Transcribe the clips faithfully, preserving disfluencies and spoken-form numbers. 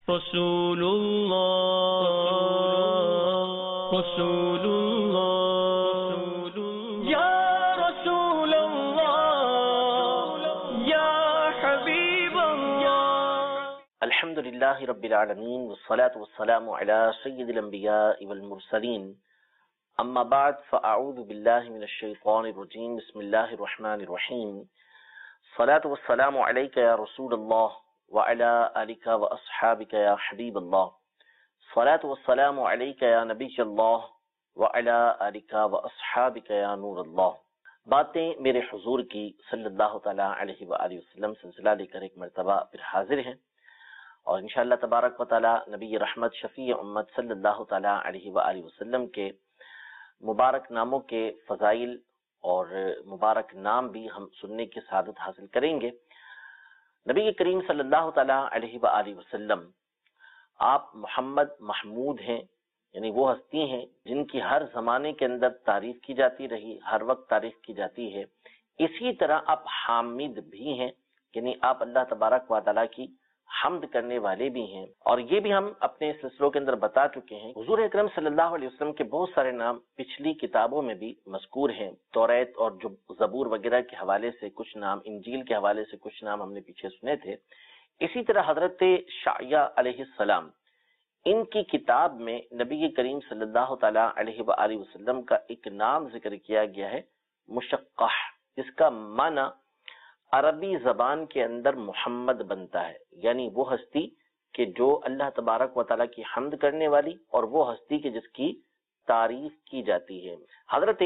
رسول اللہ رسول اللہ یا رسول اللہ یا حبیب اللہ۔ الحمد للہ رب العالمین والصلاة والسلام علی سید الانبیاء والمرسلین، اما بعد فاعوذ باللہ من الشیطان الرجیم، بسم اللہ الرحمن الرحیم۔ الصلاة والسلام علیک یا رسول اللہ وعلى آلك وأصحابك يا حبيب الله، الصلاة والسلام عليك يا نبي الله وعلى آلك وأصحابك يا نور الله۔ باتیں میرے حضور کی صلی اللہ تعالیٰ علیہ وآلہ وسلم سلسلہ لے کر ایک مرتبہ پھر حاضر ہیں، اور انشاءاللہ تبارک و تعالیٰ نبی رحمت شفیع امت صلی اللہ تعالیٰ علیہ وآلہ وسلم کے مبارک ناموں کے فضائل اور مبارک نام بھی ہم سننے کی سعادت حاصل کریں گے۔ نبی کریم صلی اللہ تعالیٰ علیہ وآلہ وسلم آپ محمد محمود ہیں، یعنی وہ ہستی ہیں جن کی ہر زمانے کے اندر تعریف کی جاتی رہی، ہر وقت تعریف کی جاتی ہے۔ اسی طرح آپ حامد بھی ہیں، یعنی آپ اللہ تبارک و تعالیٰ کی حمد کرنے والے بھی ہیں، اور یہ بھی ہم اپنے سلسلوں کے اندر بتا چکے ہیں۔ حضور اکرم صلی اللہ علیہ وسلم کے بہت سارے نام پچھلی کتابوں میں بھی مذکور ہیں، توریت اور جو زبور وغیرہ کے حوالے سے کچھ نام، انجیل کے حوالے سے کچھ نام ہم نے پیچھے سنے تھے۔ اسی طرح حضرت شعیہ علیہ السلام، ان کی کتاب میں نبی کریم صلی اللہ تعالیٰ علیہ وآلہ وسلم کا ایک نام ذکر کیا گیا ہے، مشقح، جس کا معنی عربی زبان کے اندر محمد بنتا ہے، یعنی وہ ہستی کہ جو اللہ تبارک و تعالیٰ کی حمد کرنے والی، اور وہ ہستی کہ جس کی تعریف کی جاتی ہے۔ حضرت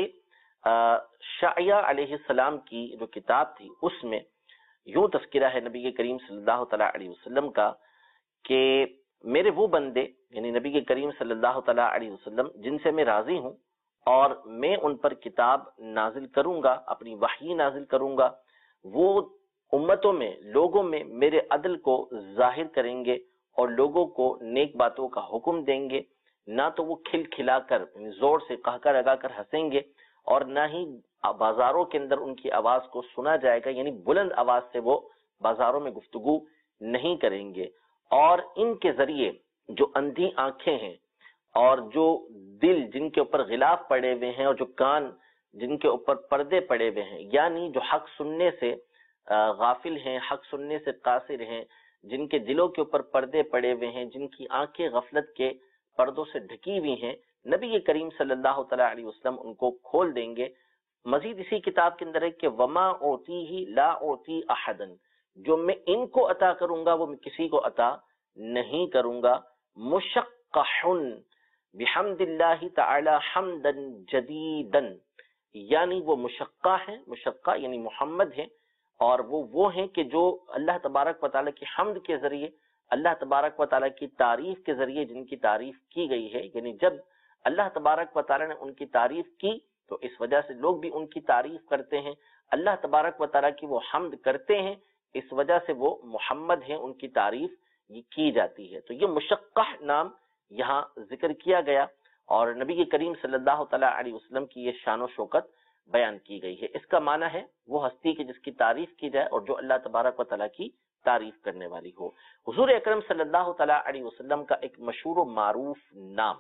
شعیہ علیہ السلام کی جو کتاب تھی اس میں یوں تذکرہ ہے نبی کریم صلی اللہ تعالیٰ علیہ وسلم کا کہ میرے وہ بندے، یعنی نبی کریم صلی اللہ تعالیٰ علیہ وسلم، جن سے میں راضی ہوں اور میں ان پر کتاب نازل کروں گا، اپنی وحی نازل کروں گا، وہ امتوں میں، لوگوں میں میرے عدل کو ظاہر کریں گے اور لوگوں کو نیک باتوں کا حکم دیں گے، نہ تو وہ کھل کھلا کر زور سے قہقہ لگا کر ہنسیں گے، اور نہ ہی بازاروں کے اندر ان کی آواز کو سنا جائے گا، یعنی بلند آواز سے وہ بازاروں میں گفتگو نہیں کریں گے۔ اور ان کے ذریعے جو اندھی آنکھیں ہیں اور جو دل جن کے اوپر غلاف پڑے ہوئے ہیں اور جو کان جن کے اوپر پردے پڑے ہوئے ہیں، یعنی جو حق سننے سے غافل ہیں، حق سننے سے قاصر ہیں، جن کے دلوں کے اوپر پردے پڑے ہوئے ہیں، جن کی آنکھیں غفلت کے پردوں سے ڈھکی ہوئی ہیں، نبی کریم صلی اللہ تعالیٰ علیہ وسلم ان کو کھول دیں گے۔ مزید اسی کتاب کے اندر ہے کہ وما اوتیہ لا اوتی احدن، جو میں ان کو عطا کروں گا وہ میں کسی کو عطا نہیں کروں گا۔ مشقح بحمد اللہ تعالی حمدا جدیدا، یعنی وہ مشقہ ہیں، مشقہ یعنی محمد ہیں، اور وہ وہ ہیں کہ جو اللہ تبارک و تعالیٰ کی حمد کے ذریعے، اللہ تبارک و تعالیٰ کی تعریف کے ذریعے جن کی تعریف کی گئی ہے، یعنی جب اللہ تبارک و تعالیٰ نے ان کی تعریف کی تو اس وجہ سے لوگ بھی ان کی تعریف کرتے ہیں، اللہ تبارک و تعالیٰ کی وہ حمد کرتے ہیں، اس وجہ سے وہ محمد ہیں، ان کی تعریف کی جاتی ہے۔ تو یہ مشقح نام یہاں ذکر کیا گیا، اور نبی کریم صلی اللہ تعالیٰ علیہ وسلم کی یہ شان و شوکت بیان کی گئی ہے۔ اس کا معنی ہے وہ ہستی کہ جس کی تعریف کی جائے اور جو اللہ تبارک و تعالیٰ کی تعریف کرنے والی ہو۔ حضور اکرم صلی اللہ تعالیٰ علیہ وسلم کا ایک مشہور و معروف نام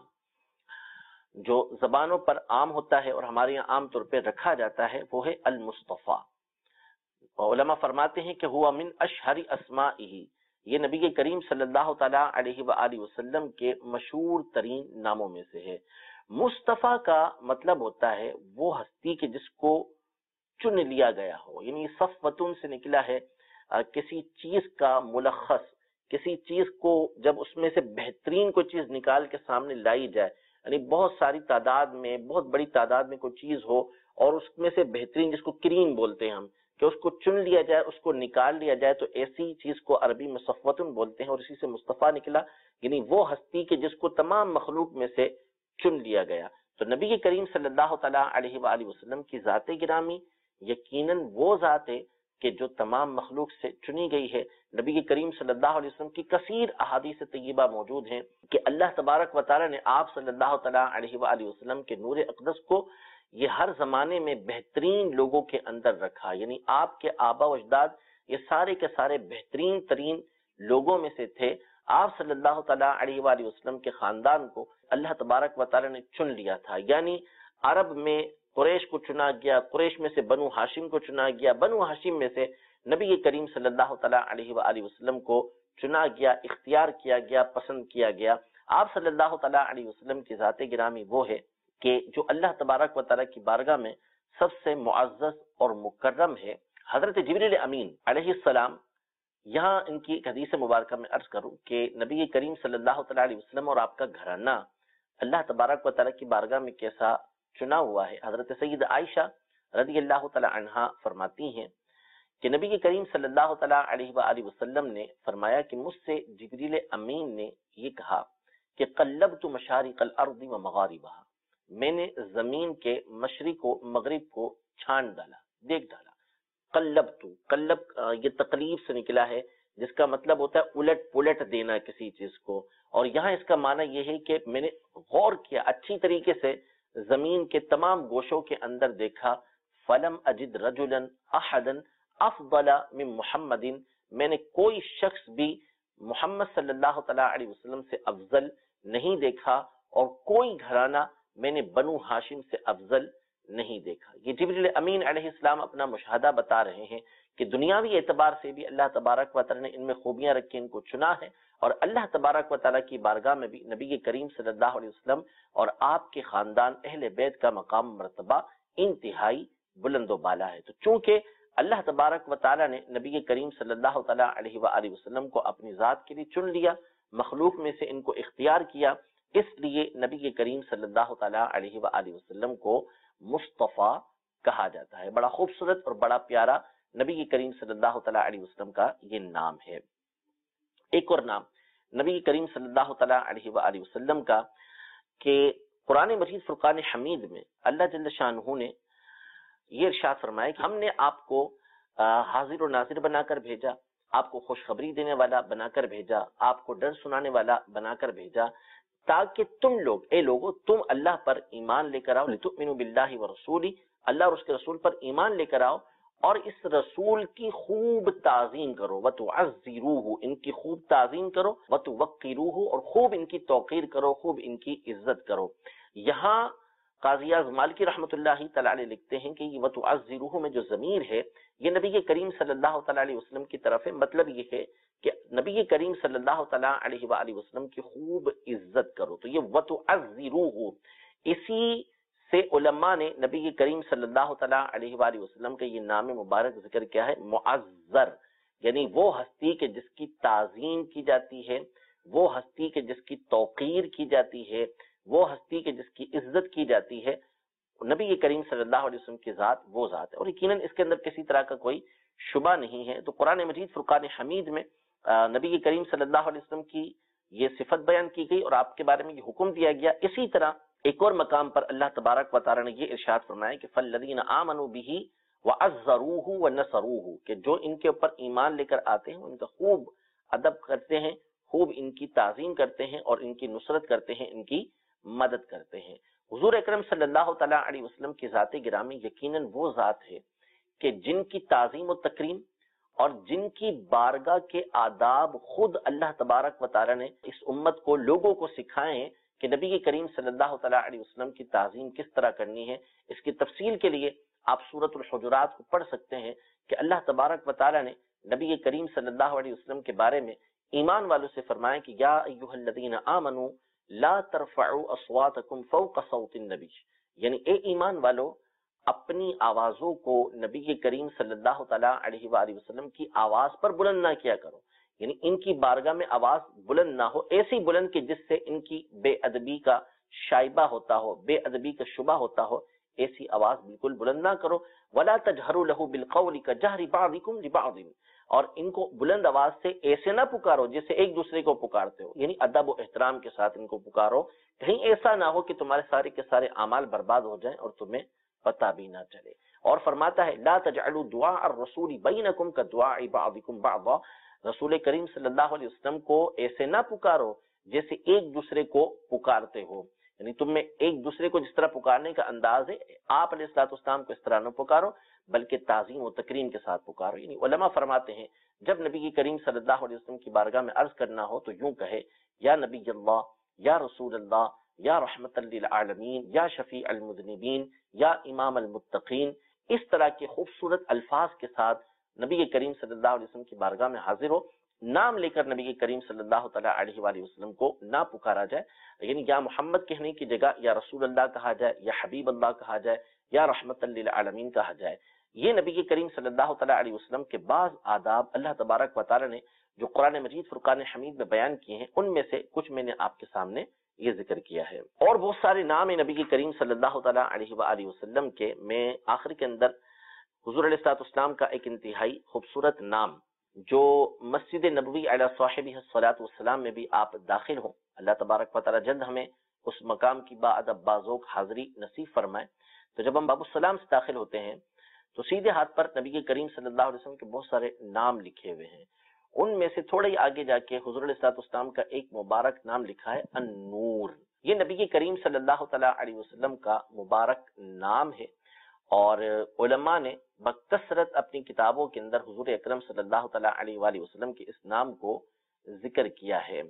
جو زبانوں پر عام ہوتا ہے اور ہمارے یہاں عام طور پہ رکھا جاتا ہے وہ ہے المصطفیٰ۔ علماء فرماتے ہیں کہ ہوا من اشہر اسمائہ، یہ نبی کریم صلی اللہ تعالیٰ علیہ وآلہ وسلم کے مشہور ترین ناموں میں سے ہے۔ مصطفیٰ کا مطلب ہوتا ہے وہ ہستی کہ جس کو چن لیا گیا ہو، یعنی صفوتن سے نکلا ہے، کسی چیز کا ملخص، کسی چیز کو جب اس میں سے بہترین کوئی چیز نکال کے سامنے لائی جائے، یعنی بہت ساری تعداد میں، بہت بڑی تعداد میں کوئی چیز ہو اور اس میں سے بہترین، جس کو کریم بولتے ہیں ہم، کہ اس کو چن لیا جائے، اس کو نکال لیا جائے، تو ایسی چیز کو عربی میں صفوتن بولتے ہیں، اور اسی سے مصطفیٰ نکلا، یعنی وہ ہستی کہ جس کو تمام مخلوق میں سے چن لیا گیا۔ تو نبی کریم صلی اللہ تعالیٰ علیہ وآلہ وسلم کی ذات گرامی یقیناً وہ ذات ہے کہ جو تمام مخلوق سے چنی گئی ہے۔ نبی کریم صلی اللہ علیہ وسلم کی کثیر احادیث طیبہ موجود ہیں کہ اللہ تبارک و تعالیٰ نے آپ صلی اللہ تعالیٰ علیہ وآلہ وسلم کے نور اقدس کو یہ ہر زمانے میں بہترین لوگوں کے اندر رکھا، یعنی آپ کے آبا و اجداد یہ سارے کے سارے بہترین ترین لوگوں میں سے تھے۔ آپ صلی اللہ تعالیٰ علیہ وآلہ وسلم کے خاندان کو اللہ تبارک و تعالیٰ نے چن لیا تھا، یعنی عرب میں قریش کو چنا گیا، قریش میں سے بنو ہاشم کو چنا گیا، بنو ہاشم میں سے نبی کریم صلی اللہ تعالیٰ علیہ وآلہ وسلم کو چنا گیا، اختیار کیا گیا، پسند کیا گیا۔ آپ صلی اللہ تعالیٰ علیہ وسلم کی ذات گرامی وہ ہے کہ جو اللہ تبارک و تعالیٰ کی بارگاہ میں سب سے معزز اور مکرم ہے۔ حضرت جبریل امین علیہ السلام، یہاں ان کی ایک حدیث مبارکہ میں عرض کروں کہ نبی کریم صلی اللہ تعالیٰ علیہ وسلم اور آپ کا گھرانہ اللہ تبارک و تعالیٰ کی بارگاہ میں کیسا چنا ہوا ہے۔ حضرت سید عائشہ رضی اللہ تعالیٰ عنہا فرماتی ہیں کہ نبی کریم صلی اللہ تعالیٰ علیہ وآلہ وسلم نے فرمایا کہ مجھ سے جبریل امین نے یہ کہا کہ قلبت مشارق الارض و مغاربها، میں نے زمین کے مشرق و مغرب کو چھان ڈالا، دیکھ ڈالا۔ قلبت، قلب یہ تقلیب سے نکلا ہے جس کا مطلب ہوتا ہے الٹ پلٹ دینا کسی چیز کو، اور یہاں اس کا معنی یہ ہے کہ میں نے غور کیا، اچھی طریقے سے زمین کے تمام گوشوں کے اندر دیکھا۔ فلم اجد رجلا احدا افضل من محمد، میں نے کوئی شخص بھی محمد صلی اللہ تعالیٰ علیہ وسلم سے افضل نہیں دیکھا، اور کوئی گھرانہ میں نے بنو ہاشم سے افضل نہیں دیکھا۔ یہ جبریل امین علیہ السلام اپنا مشاہدہ بتا رہے ہیں کہ دنیاوی اعتبار سے بھی اللہ تبارک و تعالیٰ نے ان میں خوبیاں رکھی، ان کو چنا ہے، اور اللہ تبارک و تعالیٰ کی بارگاہ میں بھی نبی کریم صلی اللہ علیہ وسلم اور آپ کے خاندان اہل بیت کا مقام مرتبہ انتہائی بلند و بالا ہے۔ تو چونکہ اللہ تبارک و تعالیٰ نے نبی کریم صلی اللہ تعالیٰ علیہ وآلہ وسلم کو اپنی ذات کے لیے چن لیا، مخلوق میں سے ان کو اختیار کیا، اس لیے نبی کریم صلی اللہ تعالیٰ علیہ وآلہ وسلم کو مصطفیٰ کہا جاتا ہے۔ بڑا خوبصورت اور بڑا پیارا نبی کریم صلی اللہ تعالیٰ علیہ وسلم کا یہ نام ہے۔ ایک اور نام نبی کریم صلی اللہ تعالیٰ علیہ وآلہ وسلم کا کہ قرآن مجید فرقان حمید میں اللہ جل شانہ نے یہ ارشاد فرمایا کہ ہم نے آپ کو حاضر و ناظر بنا کر بھیجا، آپ کو خوشخبری دینے والا بنا کر بھیجا، آپ کو ڈر سنانے والا بنا کر بھیجا، تاکہ تم لوگ اے لوگو تم اللہ پر ایمان لے کر آؤ، لتؤمنوا باللہ ورسولہ، اللہ اور اس کے رسول پر ایمان لے کر آؤ، اور اس رسول کی خوب تعظیم کرو، وتعزروہ، ان کی خوب تعظیم کرو، وتوقروہ، اور خوب ان کی توقیر کرو، خوب ان کی عزت کرو۔ یہاں قاضی اعظم مالکی رحمۃ اللہ تعالی علیہ لکھتے ہیں کہ یہ وتعزروہ میں جو ضمیر ہے یہ نبی کریم صلی اللہ تعالی علیہ وسلم کی طرف ہے، مطلب یہ ہے کہ نبی کریم صلی اللہ تعالیٰ علیہ وآلہ وسلم کی خوب عزت کرو۔ تو یہ وتعزروہ، اسی سے علماء نے نبی کریم صلی اللہ تعالیٰ علیہ وآلہ وسلم کا یہ نام مبارک ذکر کیا ہے معزر، یعنی وہ ہستی کہ جس کی تعظیم کی جاتی ہے، وہ ہستی کہ جس کی توقیر کی جاتی ہے، وہ ہستی کہ جس کی عزت کی جاتی ہے۔ نبی کریم صلی اللہ علیہ وسلم کی ذات وہ ذات ہے، اور یقیناً اس کے اندر کسی طرح کا کوئی شبہ نہیں ہے۔ تو قرآن مجید فرقان حمید میں نبی کریم صلی اللہ علیہ وسلم کی یہ صفت بیان کی گئی اور آپ کے بارے میں یہ حکم دیا گیا۔ اسی طرح ایک اور مقام پر اللہ تبارک و تعالی نے یہ ارشاد فرمایا کہ فَالَّذِينَ آمَنُوا بِهِ وَعَزَّرُوهُ وَنَصَرُوهُ، کہ جو ان کے اوپر ایمان لے کر آتے ہیں ان کا خوب ادب کرتے ہیں، خوب ان کی تعظیم کرتے ہیں، اور ان کی نصرت کرتے ہیں، ان کی مدد کرتے ہیں۔ حضور اکرم صلی اللہ تعالیٰ علیہ وسلم کی ذات گرامی یقیناً وہ ذات ہے کہ جن کی تعظیم و تکریم اور جن کی بارگاہ کے آداب خود اللہ تبارک و تعالی نے اس امت کو، لوگوں کو سکھائے ہیں کہ نبی کریم صلی اللہ تعالیٰ علیہ وسلم کی تعظیم کس طرح کرنی ہے۔ اس کی تفصیل کے لیے آپ سورۃ الحجرات کو پڑھ سکتے ہیں کہ اللہ تبارک و تعالی نے نبی کریم صلی اللہ علیہ وسلم کے بارے میں ایمان والوں سے فرمایا کہ یا ایھا الذین آمنوا لا ترفعوا اصواتکم فوق صوت النبی، یعنی اے ایمان والو اپنی آوازوں کو نبی کریم صلی اللہ تعالیٰ علیہ وآلہ وسلم کی آواز پر بلند نہ کیا کرو، یعنی ان کی بارگاہ میں آواز بلند نہ ہو، ایسی بلند کہ جس سے ان کی بے ادبی کا شائبہ ہوتا ہو، بے ادبی کا شبہ ہوتا ہو، ایسی آواز بالکل بلند نہ کرو۔ ولا تجہروا لہ بالقول کجہر بعضکم لبعض، اور ان کو بلند آواز سے ایسے نہ پکارو جیسے ایک دوسرے کو پکارتے ہو، یعنی ادب و احترام کے ساتھ ان کو پکارو، کہیں ایسا نہ ہو کہ تمہارے سارے کے سارے اعمال برباد ہو جائیں اور تمہیں پتہ بھی نہ چلے۔ اور فرماتا ہے لا تجعلوا دعاء الرسول بینکم کدعاء بعضکم بعضا، رسول کریم صلی اللہ علیہ وسلم کو ایسے نہ پکارو جیسے ایک دوسرے کو پکارتے ہو، یعنی تم میں ایک دوسرے کو جس طرح پکارنے کا انداز ہے آپ علیہ الصلوۃ والسلام کو اس طرح نہ پکارو بلکہ تعظیم و تکریم کے ساتھ پکارو۔ یعنی علماء فرماتے ہیں جب نبی کریم صلی اللہ علیہ وسلم کی بارگاہ میں عرض کرنا ہو تو یوں کہے یا نبی اللہ، یا رسول اللہ، یا رحمت للعالمین، یا شفیع المذنبین، یا امام المتقین۔ اس طرح کے خوبصورت الفاظ کے ساتھ نبی کریم صلی اللہ علیہ وسلم کی بارگاہ میں حاضر ہو، نام لے کر نبی کریم صلی اللہ تعالیٰ علیہ وآلہ وسلم کو نہ پکارا جائے، یعنی یا محمد کہنے کی جگہ یا رسول اللہ کہا جائے، یا حبیب اللہ کہا جائے، یا رحمت للعالمین کہا جائے۔ یہ نبی کریم صلی اللہ تعالیٰ علیہ وسلم کے بعض آداب اللہ تبارک و تعالیٰ نے جو قرآن مجید فرقان حمید میں بیان کیے ہیں، ان میں سے کچھ میں نے آپ کے سامنے یہ ذکر کیا ہے۔ اور بہت سارے نام ہیں نبی کریم صلی اللہ تعالیٰ علیہ وآلہ وسلم کے۔ میں آخر کے اندر حضور علیہ الصلوۃ والسلام کا ایک انتہائی خوبصورت نام جو مسجد نبوی علی صاحبہ الصلاۃ والسلام میں بھی آپ داخل ہوں، اللہ تبارک و تعالیٰ جلد ہمیں اس مقام کی با ادب بازوق حاضری نصیب فرمائے۔ تو جب ہم باب السلام سے داخل ہوتے ہیں تو سیدھے ہاتھ پر نبی کریم صلی اللہ علیہ وسلم کے بہت سارے نام لکھے ہوئے ہیں، ان میں سے تھوڑے ہی آگے جا کے حضور علیہ الصلوۃ والسلام کا ایک مبارک نام لکھا ہے النور۔ یہ نبی کریم صلی اللہ تعالیٰ علیہ وسلم کا مبارک نام ہے، اور علماء نے بکثرت اپنی کتابوں کے اندر حضور اکرم صلی اللہ تعالیٰ علیہ وآلہ وسلم کے اس نام کو ذکر کیا ہے۔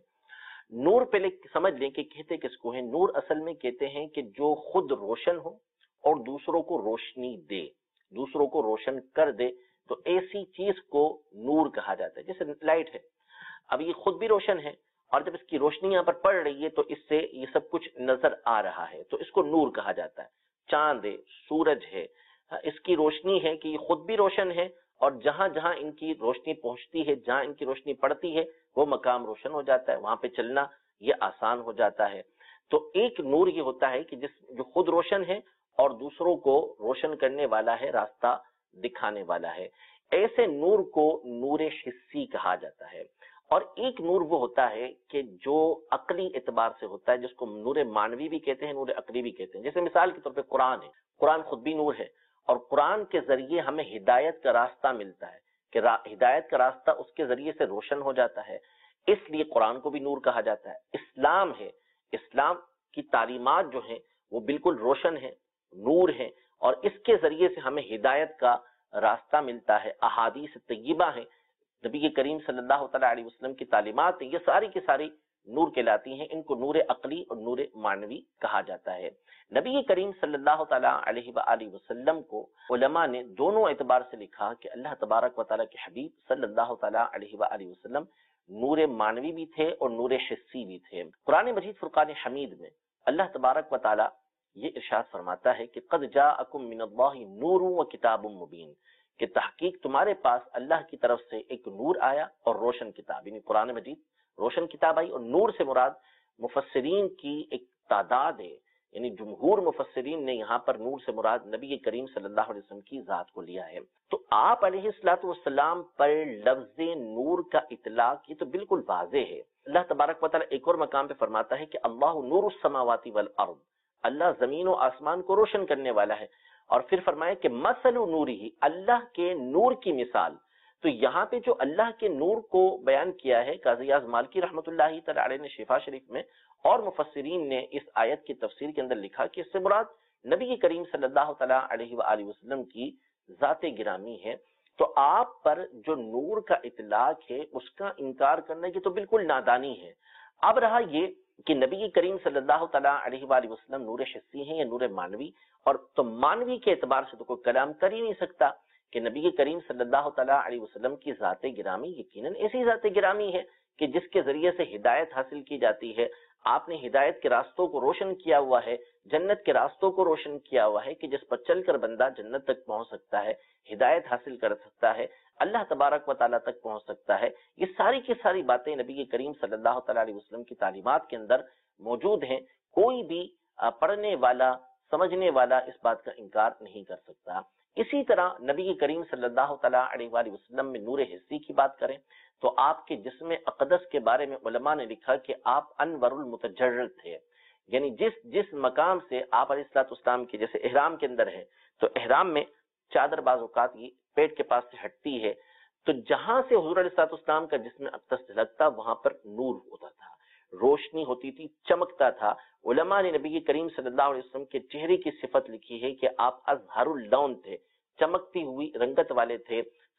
نور پہلے سمجھ لیں کہ کہتے کس کو ہیں۔ نور اصل میں کہتے ہیں کہ جو خود روشن ہو اور دوسروں کو روشنی دے، دوسروں کو روشن کر دے، تو ایسی چیز کو نور کہا جاتا ہے۔ جیسے لائٹ ہے، اب یہ خود بھی روشن ہے اور جب اس کی روشنی یہاں پر پڑ رہی ہے تو اس سے یہ سب کچھ نظر آ رہا ہے، تو اس کو نور کہا جاتا ہے۔ چاند ہے، سورج ہے، اس کی روشنی ہے کہ یہ خود بھی روشن ہے، اور جہاں جہاں ان کی روشنی پہنچتی ہے، جہاں ان کی روشنی پڑتی ہے، وہ مقام روشن ہو جاتا ہے، وہاں پہ چلنا یہ آسان ہو جاتا ہے۔ تو ایک نور یہ ہوتا ہے کہ جس جو خود روشن ہے اور دوسروں کو روشن کرنے والا ہے، راستہ دکھانے والا ہے۔ ایسے نور کو نور حسی کہا جاتا ہے۔ اور ایک نور وہ ہوتا ہے کہ جو عقلی اعتبار سے ہوتا ہے، جس کو نور معنوی بھی کہتے ہیں، نور عقلی بھی کہتے ہیں۔ جیسے مثال کے طور پہ قرآن ہے، قرآن خود بھی نور ہے، اور قرآن کے ذریعے ہمیں ہدایت کا راستہ ملتا ہے کہ ہدایت کا راستہ اس کے ذریعے سے روشن ہو جاتا ہے، اس لیے قرآن کو بھی نور کہا جاتا ہے۔ اسلام ہے، اسلام کی تعلیمات جو ہیں وہ بالکل روشن ہیں، نور ہیں، اور اس کے ذریعے سے ہمیں ہدایت کا راستہ ملتا ہے۔ احادیث طیبہ ہیں، نبی کریم صلی اللہ تعالیٰ علیہ وسلم کی تعلیمات ہیں، یہ ساری کی ساری نور کہلاتی ہیں۔ ان کو نور عقلی اور نور معنوی کہا جاتا ہے۔ نبی کریم صلی اللہ تعالیٰ علیہ وآلہ وسلم کو علماء نے دونوں اعتبار سے لکھا کہ اللہ تبارک و تعالیٰ کے حبیب صلی اللہ تعالیٰ علیہ وآلہ وسلم نور معنوی بھی تھے اور نور حسی بھی تھے۔ قرآن مجید فرقان حمید میں اللہ تبارک و تعالیٰ یہ ارشاد فرماتا ہے کہ قد جاءکم من اللہ نور و کتاب مبین، کہ تحقیق تمہارے پاس اللہ کی طرف سے ایک نور آیا اور روشن کتاب، یعنی قرآن مجید روشن کتاب آئی۔ اور نور سے مراد مفسرین کی ایک تعداد ہے، یعنی جمہور مفسرین نے یہاں پر نور سے مراد نبی کریم صلی اللہ علیہ وسلم کی ذات کو لیا ہے۔ تو آپ علیہ الصلوۃ والسلام پر لفظ نور کا اطلاق یہ تو بالکل واضح ہے۔ اللہ تبارک و تعالیٰ ایک اور مقام پہ فرماتا ہے کہ اللہ نور السماوات والارض، اللہ زمین و آسمان کو روشن کرنے والا ہے، اور پھر فرمایا کہ مثل نورہ، اللہ کے نور کی مثال۔ تو یہاں پہ جو اللہ کے نور کو بیان کیا ہے قاضی اعظم مالکی رحمۃ اللہ تعالی علیہ نے شفا شریف میں، اور مفسرین نے اس آیت کی تفسیر کے اندر لکھا کہ اس سے مراد نبی کریم صلی اللہ تعالیٰ علیہ وآلہ وسلم کی ذات گرامی ہے۔ تو آپ پر جو نور کا اطلاق ہے اس کا انکار کرنے کی تو بالکل نادانی ہے۔ اب رہا یہ کہ نبی کریم صلی اللہ تعالیٰ علیہ وآلہ وسلم نور حسی ہیں یا نور معنوی، اور تو معنوی کے اعتبار سے تو کوئی کلام کر ہی نہیں سکتا کہ نبی کریم صلی اللہ تعالیٰ علیہ وسلم کی ذات گرامی یقیناً ایسی ذات گرامی ہے کہ جس کے ذریعے سے ہدایت حاصل کی جاتی ہے۔ آپ نے ہدایت کے راستوں کو روشن کیا ہوا ہے، جنت کے راستوں کو روشن کیا ہوا ہے کہ جس پر چل کر بندہ جنت تک پہنچ سکتا ہے، ہدایت حاصل کر سکتا ہے، اللہ تبارک و تعالیٰ تک پہنچ سکتا ہے۔ یہ ساری کی ساری باتیں نبی کریم صلی اللہ تعالیٰ علیہ وسلم کی تعلیمات کے اندر موجود ہیں۔ کوئی بھی پڑھنے والا، سمجھنے والا اس بات کا انکار نہیں کر سکتا۔ اسی طرح نبی کریم صلی اللہ تعالیٰ علیہ وآلہ وسلم میں نور حسی کی بات کریں تو آپ کے جسم اقدس کے بارے میں علماء نے لکھا کہ آپ انور المتجرد تھے، یعنی جس جس مقام سے آپ علیہ الصلوۃ والسلام کے جیسے احرام کے اندر ہے، تو احرام میں چادر بعض اوقات یہ پیٹ کے پاس سے ہٹتی ہے، تو جہاں سے حضور علیہ الصلوۃ والسلام کا جسم اقدس لگتا وہاں پر نور ہوتا تھا، روشنی ہوتی تھی، چمکتا تھا۔ علماء نے نبی کریم صلی اللہ علیہ وسلم کے چہرے کی صفت لکھی ہے کہ آپ ازہر اللون تھے، چمکتی ہوئی رنگت والے تھے،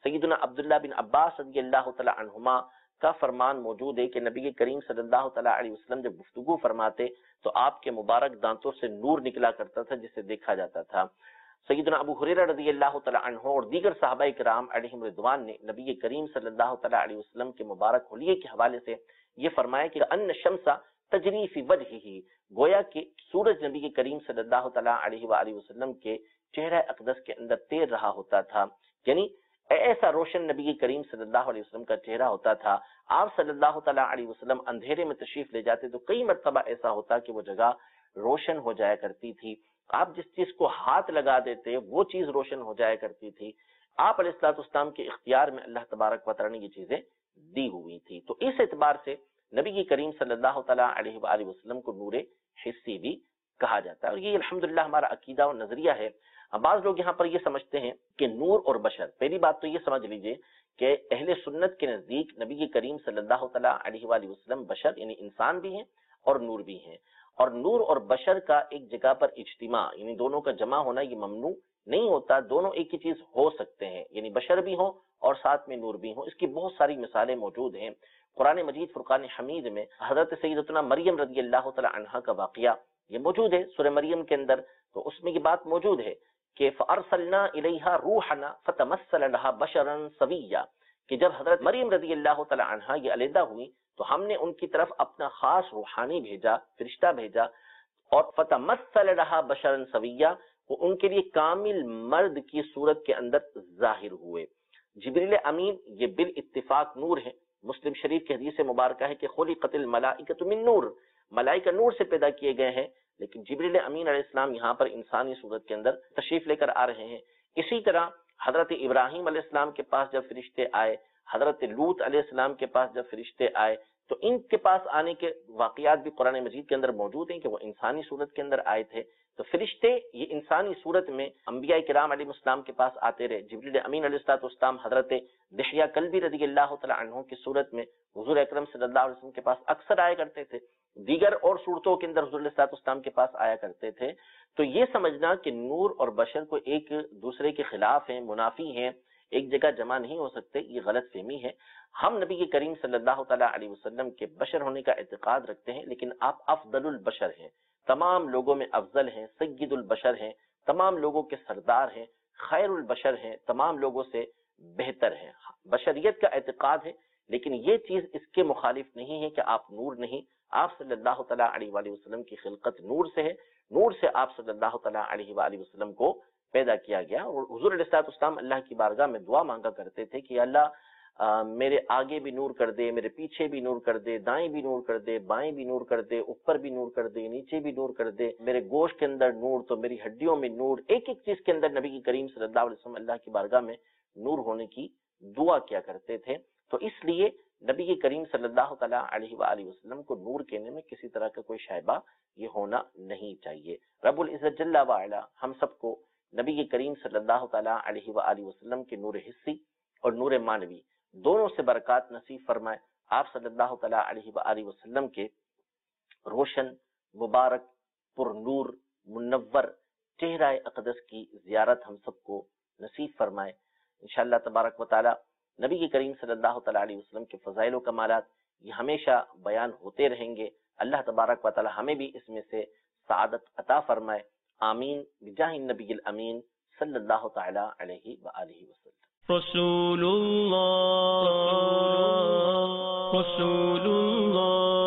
سیدنا عبداللہ بن عباس رضی اللہ تعالی عنہما کا فرمان موجود ہے کہ نبی کریم صلی اللہ تعالیٰ علیہ وسلم جب گفتگو فرماتے تو آپ کے مبارک دانتوں سے نور نکلا کرتا تھا جسے دیکھا جاتا تھا۔ سیدنا ابو ہریرہ رضی اللہ تعالیٰ عنہ اور دیگر صحابہ کرام علیہم رضوان نے نبی کریم صلی اللہ تعالیٰ علیہ وسلم کے مبارک حلیے کے حوالے سے یہ فرمایا کہ ان شمس تجری فی وجہہ، گویا کہ سورج نبی کریم صلی اللہ تعالیٰ علیہ وآلہ وسلم کے چہرہ اقدس کے اندر تیر رہا ہوتا تھا، یعنی ایسا روشن نبی کریم صلی اللہ علیہ وسلم کا چہرہ ہوتا تھا۔ آپ صلی اللہ تعالیٰ علیہ وسلم اندھیرے میں تشریف لے جاتے تو کئی مرتبہ ایسا ہوتا کہ وہ جگہ روشن ہو جایا کرتی تھی، آپ جس چیز کو ہاتھ لگا دیتے وہ چیز روشن ہو جایا کرتی تھی۔ آپ علیہ الصلوۃ والسلام کے اختیار میں اللہ تبارک و تعالیٰ نے یہ چیزیں دی ہوئی تھی، تو اس اعتبار سے نبی کریم صلی اللہ تعالیٰ علیہ وآلہ وسلم کو نور حسی بھی کہا جاتا ہے، اور یہ الحمدللہ ہمارا عقیدہ اور نظریہ ہے۔ بعض لوگ یہاں پر یہ سمجھتے ہیں کہ نور اور بشر، پہلی بات تو یہ سمجھ لیجئے کہ اہل سنت کے نزدیک نبی کریم صلی اللہ تعالیٰ علیہ وآلہ وسلم بشر یعنی انسان بھی ہیں اور نور بھی ہیں، اور نور اور بشر کا ایک جگہ پر اجتماع یعنی دونوں کا جمع ہونا یہ ممنوع نہیں ہوتا، دونوں ایک ہی چیز ہو سکتے ہیں، یعنی بشر بھی ہوں اور ساتھ میں نور بھی ہوں۔ اس کی بہت ساری مثالیں موجود ہیں قرآن مجید فرقان حمید میں۔ حضرت سیدتنا مریم رضی اللہ تعالیٰ عنہا کا واقعہ یہ موجود ہے سورہ مریم کے اندر، تو اس میں یہ بات موجود ہے کہ فَأَرْسَلْنَا إِلَيْهَا رُوحَنَا فَتَمَثَّلَ لَهَا بَشَرًا سَوِيًّا، کہ جب حضرت مریم رضی اللہ تعالی عنہا یہ علیحدہ ہوئی تو ہم نے ان کی طرف اپنا خاص روحانی بھیجا، فرشتہ بھیجا، اور فَتَمَثَّلَ لَهَا بَشَرًا سَوِيًّا، وہ ان کے لیے کامل مرد کی صورت کے اندر ظاہر ہوئے۔ جبریل امین یہ بالاتفاق نور ہے، مسلم شریف کی حدیث مبارکہ ہے کہ خلقت الملائکۃ من نور، ملائکہ نور سے پیدا کیے گئے ہیں، لیکن جبریل امین علیہ السلام یہاں پر انسانی صورت کے اندر تشریف لے کر آ رہے ہیں۔ اسی طرح حضرت ابراہیم علیہ السلام کے پاس جب فرشتے آئے، حضرت لوط علیہ السلام کے پاس جب فرشتے آئے، تو ان کے پاس آنے کے واقعات بھی قرآن مجید کے اندر موجود ہیں کہ وہ انسانی صورت کے اندر آئے تھے۔ تو فرشتے یہ انسانی صورت میں انبیاء کرام علیہ السلام کے پاس آتے رہے۔ جبریل امین علیہ السلام حضرت دحیہ کلبی رضی اللہ تعالی عنہ کی صورت میں حضور اکرم صلی اللہ علیہ وسلم کے پاس اکثر آیا کرتے تھے، دیگر اور صورتوں کے اندر حضور علیہ السلام کے پاس آیا کرتے تھے۔ تو یہ سمجھنا کہ نور اور بشر کو ایک دوسرے کے خلاف ہیں، منافی ہیں، ایک جگہ جمع نہیں ہو سکتے، یہ غلط فہمی ہے۔ ہم نبی کریم صلی اللہ تعالیٰ علیہ وسلم کے بشر ہونے کا اعتقاد رکھتے ہیں، لیکن آپ افضل البشر ہیں، تمام لوگوں میں افضل ہیں، سید البشر ہیں، تمام لوگوں کے سردار ہیں، خیر البشر ہیں، تمام لوگوں سے بہتر ہیں۔ بشریت کا اعتقاد ہے، لیکن یہ چیز اس کے مخالف نہیں ہے کہ آپ نور نہیں۔ آپ صلی اللہ تعالیٰ علیہ وآلہ وسلم کی خلقت نور سے ہے، نور سے آپ صلی اللہ تعالیٰ علیہ وآلہ وسلم کو پیدا کیا گیا۔ اور حضور علیہ السلام اللہ کی بارگاہ میں دعا مانگا کرتے تھے کہ اللہ آ, میرے آگے بھی نور کر دے، میرے پیچھے بھی نور کر دے، دائیں بھی نور کر دے، بائیں بھی نور کر دے، اوپر بھی نور کر دے، نیچے بھی نور کر دے، میرے گوشت کے اندر نور تو میری ہڈیوں میں نور۔ ایک ایک چیز کے اندر نبی کریم صلی اللہ علیہ وسلم اللہ کی بارگاہ میں نور ہونے کی دعا کیا کرتے تھے۔ تو اس لیے نبی کریم صلی اللہ تعالیٰ علیہ وآلہ وسلم کو نور کہنے میں کسی طرح کا کوئی شائبہ یہ ہونا نہیں چاہیے۔ رب العزت جل وعلا ہم سب کو نبی کریم صلی اللہ تعالیٰ علیہ وآلہ وسلم کے نور حسی اور نور معنوی دونوں سے برکات نصیب فرمائے۔ آپ صلی اللہ تعالیٰ علیہ وآلہ وسلم کے روشن، مبارک، پر نور، منور چہرہ اقدس کی زیارت ہم سب کو نصیب فرمائے۔ انشاءاللہ تبارک و تعالیٰ نبی کریم صلی اللہ تعالیٰ علیہ وسلم کے فضائل و کمالات یہ ہمیشہ بیان ہوتے رہیں گے۔ اللہ تبارک و تعالیٰ ہمیں بھی اس میں سے سعادت عطا فرمائے۔ آمین بجاہ النبی الامین صلی اللہ تعالیٰ علیہ وآلہ وسلم۔ رسول اللہ رسول اللہ